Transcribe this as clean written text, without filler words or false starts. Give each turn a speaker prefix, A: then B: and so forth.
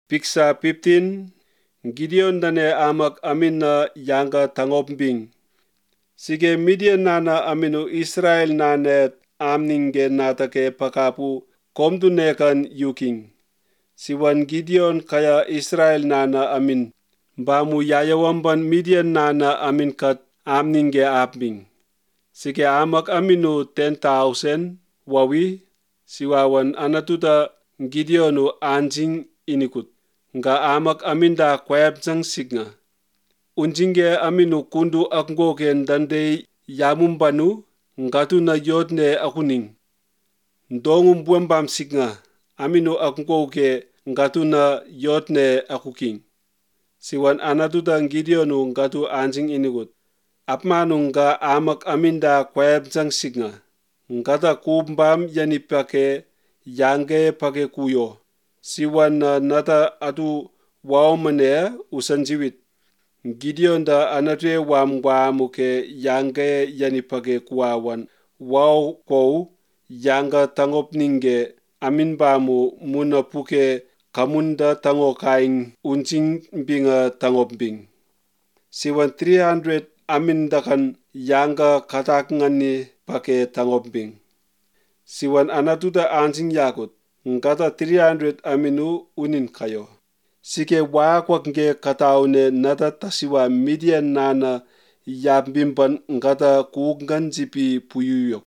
A: Picture 15. Gideon dane amak amin na yanga tangombing. Sige Midian nana aminu Israel nanet amninge natake pakapu komdunekan yuking. Siwan Gideon kaya Israel nana amin. Bamu yayawamban Midian nana amin kat amninge apming. Sige amak aminu 10,000 wawi siwawan anatuta Gideonu anjing inikut. Nga amak aminda kwayabjang signa. Unjinge aminu kundu akngoken dande yamumbanu ngatu na yodne akuning. Ndongum buembam signa aminu akngoke ngatu na yodne akuking. Siwan anatuta Gideonu ngatu anjing inikut. Apmanu nga amak aminda kwayabjang signa. Ngata kumbam yanipake yange pake kuyo. Siwan nata atu waomane usanjiwit. Gideon da anatre wamuke yange yanipake kuawan. Wao kou yanga tangop ninge amin bamu muna puke kamunda tango kaing unjing binga tangop bing. Siwan 300 amin dakan yanga katak ngani pake tangop bing. Siwan anatuta anjing yakut. Ngata 300 aminu unin kayo. Sike wakwak nge kataune nata tasiwa Midian nana yambimban ngata kuungan jipi puyuyok.